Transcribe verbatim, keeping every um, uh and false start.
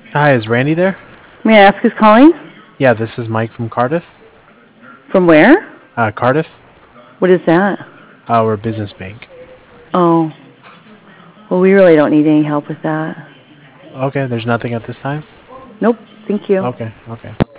Hi, is Randy there? May I ask who's calling? Yeah, this is Mike from Cardiff. From where? Uh, Cardiff? What is that? Uh, we're a business bank. Oh. Well, we really don't need any help with that. Okay, there's nothing at this time? Nope. Thank you. Okay, okay.